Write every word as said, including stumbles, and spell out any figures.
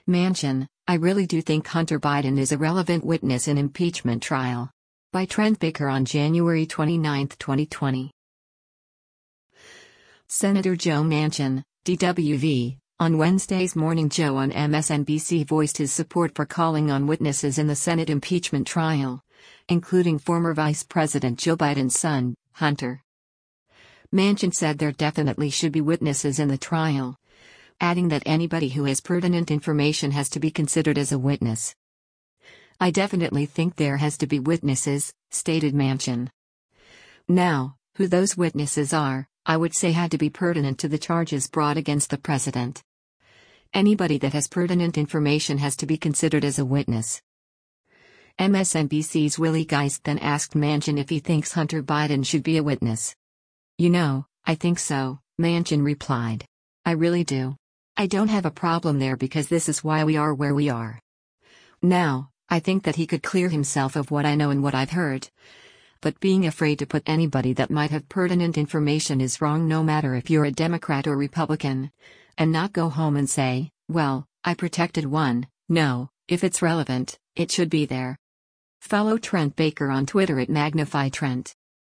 Manchin, I really do think Hunter Biden is a relevant witness in impeachment trial. By Trent Baker on January twenty-ninth, twenty twenty. Senator Joe Manchin, D W V, on Wednesday's Morning Joe on M S N B C voiced his support for calling on witnesses in the Senate impeachment trial, including former Vice President Joe Biden's son, Hunter. Manchin said there definitely should be witnesses in the trial, adding that anybody who has pertinent information has to be considered as a witness. I definitely think there has to be witnesses, stated Manchin. Now, who those witnesses are, I would say had to be pertinent to the charges brought against the president. Anybody that has pertinent information has to be considered as a witness. M S N B C's Willie Geist then asked Manchin if he thinks Hunter Biden should be a witness. You know, I think so, Manchin replied. I really do. I don't have a problem there because this is why we are where we are. Now, I think that he could clear himself of what I know and what I've heard. But being afraid to put anybody that might have pertinent information is wrong, no matter if you're a Democrat or Republican. And not go home and say, well, I protected one. No, if it's relevant, it should be there. Follow Trent Baker on Twitter at Magnify Trent.